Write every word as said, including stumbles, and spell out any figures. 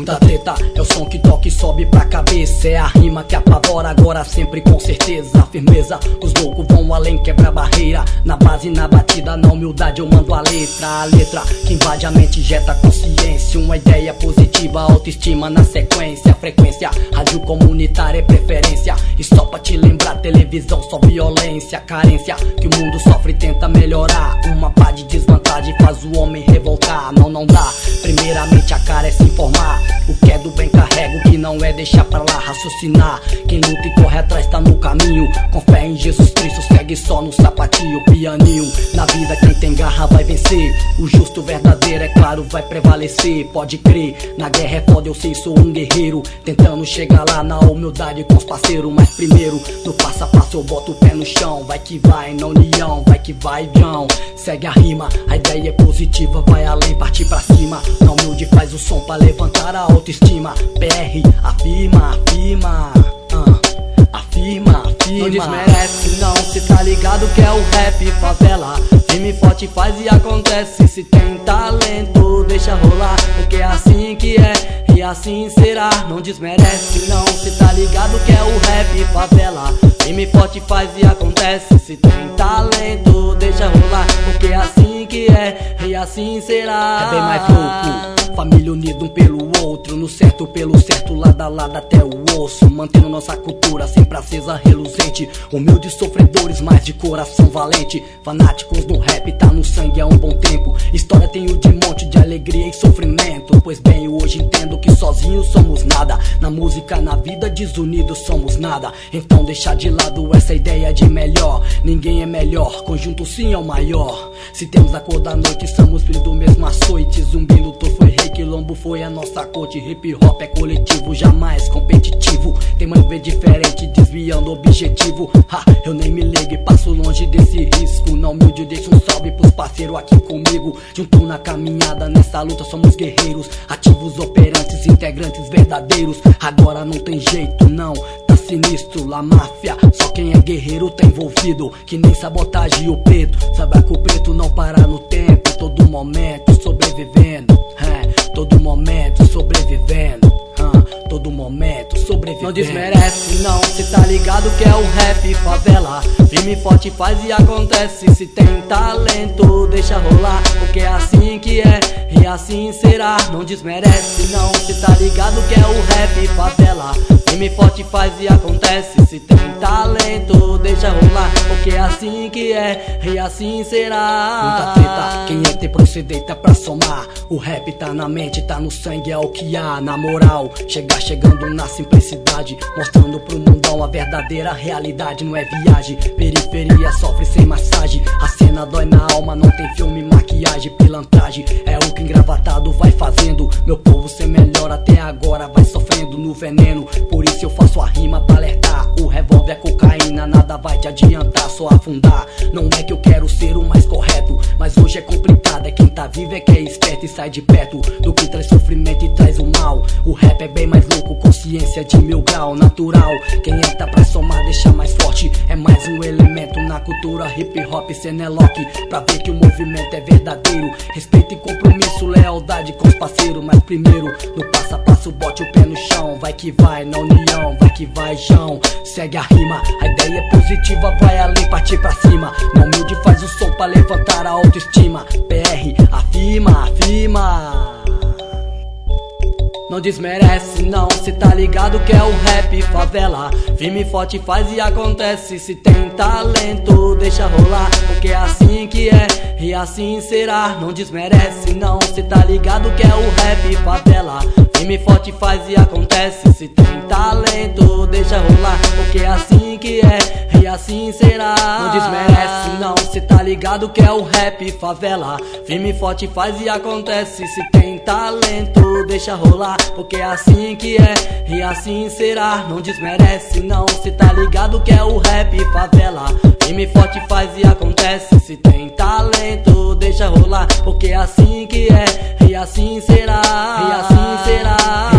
Muita treta, é o som que toca e sobe pra cabeça. É a rima que apavora agora, sempre com certeza. Firmeza, os loucos vão além, quebra a barreira. Na base, na batida, na humildade eu mando a letra. A letra que invade a mente, injeta a consciência. Uma ideia positiva, autoestima na sequência. Frequência, rádio comunitária é preferência. E só pra te lembrar, televisão só violência. Carência que o mundo sofre e tenta melhorar. Uma pá de desvantagem faz o homem revoltar. Não, não dá, primeiramente a cara é se informar. O que é do bem carrega, o que não é deixar pra lá, raciocinar. Quem luta e corre atrás tá no caminho. Com fé em Jesus Cristo, segue só no sapatinho, pianinho. Na vida quem tem garra vai vencer. O justo verdadeiro é claro vai prevalecer. Pode crer, na guerra é foda, eu sei, sou um guerreiro. Tentando chegar lá na humildade com os parceiros. Mas primeiro, no passo a passo eu boto o pé no chão. Vai que vai, na união, vai que vai, João. Segue a rima, a ideia é positiva, vai além, partir pra cima. Na humilde faz o som pra levantar a autoestima. P R, afirma, afirma, uh, afirma, afirma. Não desmerece não, cê tá ligado que é o rap favela. Firme, forte, faz e acontece. Se tem talento, deixa rolar, porque é assim que é e assim será. Não desmerece não, cê tá ligado que é o rap favela. Firme, forte, faz e acontece. Se tem talento, deixa rolar, porque é assim que é e assim será. É bem mais louco, família unida um pelo outro, no certo pelo certo, lado a lado até o osso. Mantendo nossa cultura sempre acesa, reluzente. Humildes sofredores, mas de coração valente. Fanáticos do rap, tá no sangue há um bom tempo. História tenho de monte de alegria e sofrimento. Pois bem, hoje entendo que sozinhos somos nada. Na música, na vida, desunidos somos nada. Então deixa de lado essa ideia de melhor. Ninguém é melhor, conjunto sim é o maior. Se temos a cor da noite, somos filhos do mesmo açoite. Zumbi lutou, foi rei, quilombo foi a nossa corte. Hip hop é coletivo, jamais competitivo. Tem mãe ver diferente, desviando o objetivo. Ha, eu nem me ligo e passo longe desse risco. Na humilde deixo um salve pros parceiros aqui comigo. Junto na caminhada, nessa luta somos guerreiros. Ativos, operantes, integrantes verdadeiros. Agora não tem jeito não, tá sinistro. La máfia, só quem é guerreiro tá envolvido. Que nem sabotagem o preto, sabe que o preto não para no tempo. Todo momento sobrevivendo, é, todo momento sobrevivendo, uh, todo momento sobrevivendo. Não desmerece não, cê tá ligado que é o rap favela. Firme, forte, faz e acontece. Se tem talento, deixa rolar, porque é assim que é e assim será. Não desmerece não, cê tá ligado que é o rap favela. Firme, forte, faz e acontece. Se tem talento, deixa rolar, porque é assim que é e assim será. Muita treta, quem é ter proceder tá pra somar. O rap tá na mente, tá no sangue, é o que há. Na moral, chegar chegando na simplicidade, mostrando pro mundão a verdadeira realidade. Não é viagem, periferia sofre sem massagem. A cena dói na alma, não tem filme, maquiagem, pilantragem. É o que engravatado vai fazendo. Meu povo ser melhor até agora vai sofrendo no veneno. Por isso eu faço a rima pra alertar. O revólver é cocaína, nada vai te adiantar, só afundar. Não é que eu quero ser o mais correto, mas hoje é complicado. É quem tá vivo é que é esperto e sai de perto do que traz sofrimento e traz o mal. O rap é bem mais louco, consciência de mil grau, natural. Quem entra pra somar deixa mais forte, é mais um elemento na cultura hip hop, cena é lock. Pra ver que o movimento é verdadeiro, respeito e compromisso, lealdade com os parceiros. Mas primeiro, no passo a passo, bote o pé no chão. Vai que vai, na união, vai que vai, João. Segue a rima, a ideia é positiva, vai além, partir pra cima. Na humilde faz o som pra levantar a autoestima. P R, afirma, afirma. Não desmerece não, cê tá ligado que é o rap favela. Firme, forte, faz e acontece. Se tem talento, deixa rolar, porque é assim que é e assim será. Não desmerece não, cê tá ligado que é o rap favela. Firme, forte, faz e acontece. Se tem talento, deixa rolar, porque é assim que é e assim será. Não desmerece não, cê tá ligado que é o rap favela. Firme, forte, faz e acontece. Se tem talento, deixa rolar, porque é assim que é e assim será. Não desmerece não, cê tá ligado que é o rap favela. Firme, forte, faz e acontece. Se tem talento, deixa rolar, porque é assim que é e assim será. E assim será.